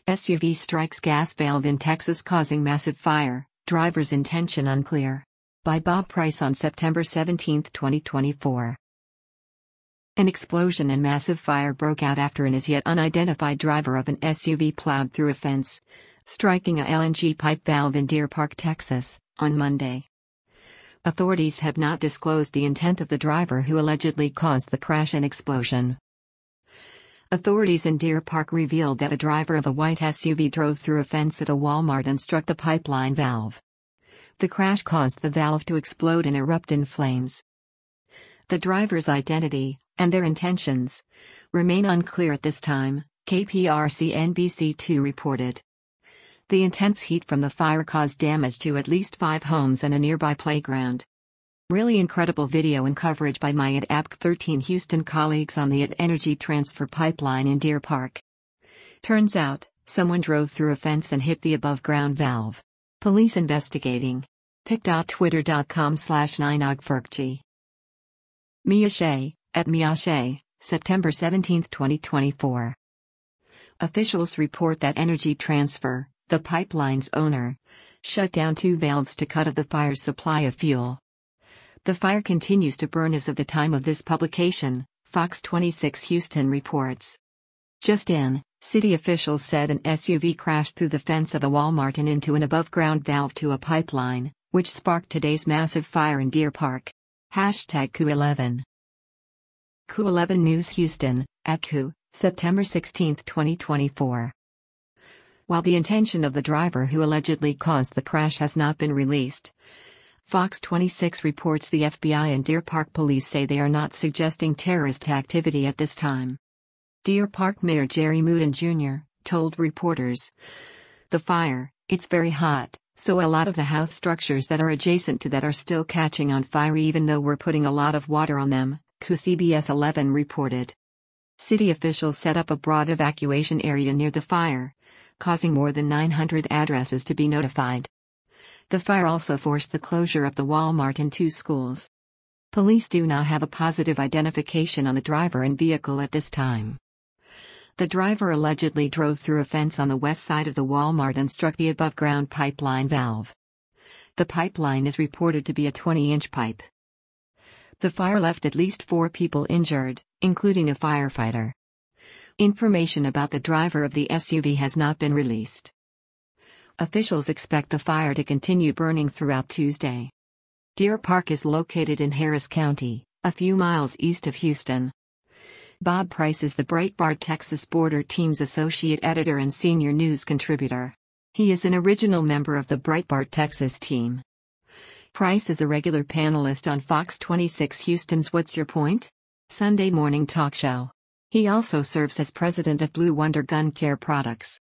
SUV strikes gas valve in Texas causing massive fire, driver's intention unclear. By Bob Price on September 17, 2024. An explosion and massive fire broke out after an as yet unidentified driver of an SUV plowed through a fence, striking a LNG pipe valve in Deer Park, Texas, on Monday. Authorities have not disclosed the intent of the driver who allegedly caused the crash and explosion. Authorities in Deer Park revealed that a driver of a white SUV drove through a fence at a Walmart and struck the pipeline valve. The crash caused the valve to explode and erupt in flames. The driver's identity, and their intentions, remain unclear at this time, KPRC-NBC2 reported. The intense heat from the fire caused damage to at least 5 homes and a nearby playground. Really incredible video and coverage by my APC 13 Houston colleagues on the Energy Transfer pipeline in Deer Park. Turns out, someone drove through a fence and hit the above-ground valve. Police investigating. pic.twitter.com/9ogferkji. Mia Shea, at Mia Shea, September 17, 2024. Officials report that Energy Transfer, the pipeline's owner, shut down 2 valves to cut off the fire's supply of fuel. The fire continues to burn as of the time of this publication, Fox 26 Houston reports. Just in, city officials said an SUV crashed through the fence of a Walmart and into an above-ground valve to a pipeline, which sparked today's massive fire in Deer Park. #Q11. Q11 News Houston, at Q, September 16, 2024. While the intention of the driver who allegedly caused the crash has not been released, Fox 26 reports the FBI and Deer Park police say they are not suggesting terrorist activity at this time. Deer Park Mayor Jerry Mouden Jr. told reporters, "The fire, it's very hot, so a lot of the house structures that are adjacent to that are still catching on fire even though we're putting a lot of water on them," CBS 11 reported. City officials set up a broad evacuation area near the fire, causing more than 900 addresses to be notified. The fire also forced the closure of the Walmart and 2 schools. Police do not have a positive identification on the driver and vehicle at this time. The driver allegedly drove through a fence on the west side of the Walmart and struck the above-ground pipeline valve. The pipeline is reported to be a 20-inch pipe. The fire left at least 4 people injured, including a firefighter. Information about the driver of the SUV has not been released. Officials expect the fire to continue burning throughout Tuesday. Deer Park is located in Harris County, a few miles east of Houston. Bob Price is the Breitbart Texas Border Team's associate editor and senior news contributor. He is an original member of the Breitbart Texas team. Price is a regular panelist on Fox 26 Houston's What's Your Point? Sunday morning talk show. He also serves as president of Blue Wonder Gun Care Products.